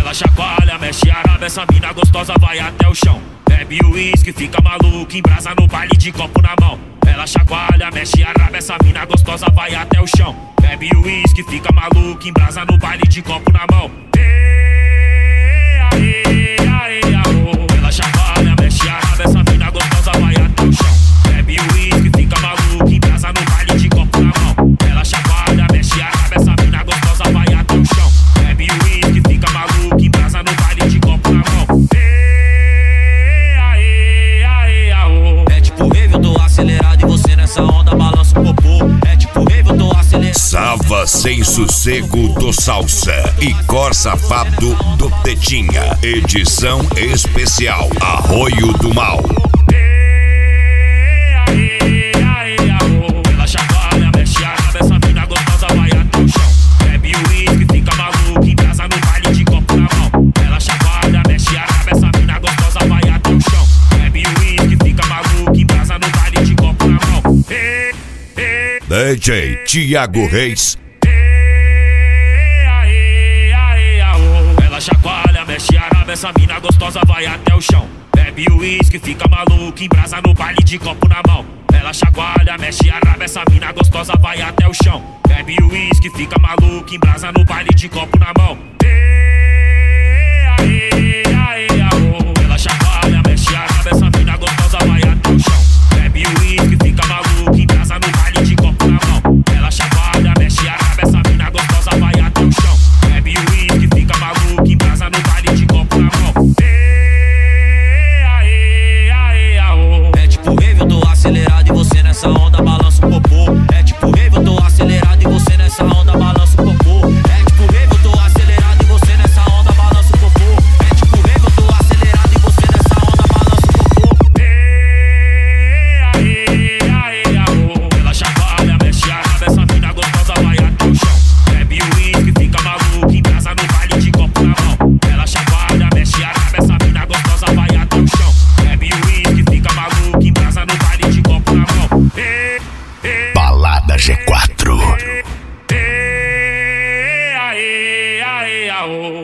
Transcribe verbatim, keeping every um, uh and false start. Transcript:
Ela chacoalha, mexe a raba, essa mina gostosa vai até o chão. Bebe o uísque, fica maluco, embrasa no baile de copo na mão. Ela chacoalha, mexe a raba, essa mina gostosa vai até o chão. Bebe o uísque, fica maluco, embrasa no baile de copo na mão. Ela chacoalha, mexe a raba, essa mina gostosa vai até o chão. Bebe o uísque, fica maluco, embrasa no baile de copo na mão. Ela chacoalha, mexe a raba, essa mina gostosa vai até o chão. Bebe o uísque, fica maluco, embrasa no baile de copo na mão. É tipo rave, eu tô acelerado e você nessa onda balança o popô. É tipo rave, eu tô acelerado. Sava Sem Sossego do Salsa e Cor Safado do Tetinha. Edição especial Arroio do Mal. Ela chacoalha, mexe a raba, essa mina gostosa vai até o chão. Bebe o uísque, fica maluco, embrasa no baile de copo na mão. Ela chacoalha, mexe a raba, essa mina gostosa vai até o chão. Bebe o uísque, fica maluco, embrasa no baile de copo na mão. D J Thiago Reis. Ela chacoalha, mexe a raba, essa mina gostosa vai até o chão. Bebe o uísque, fica maluco, embrasa no baile de copo na mão. Ela chacoalha, mexe a raba, essa mina gostosa vai até o chão. Bebe o uísque, fica maluco, embrasa no baile de copo na mão.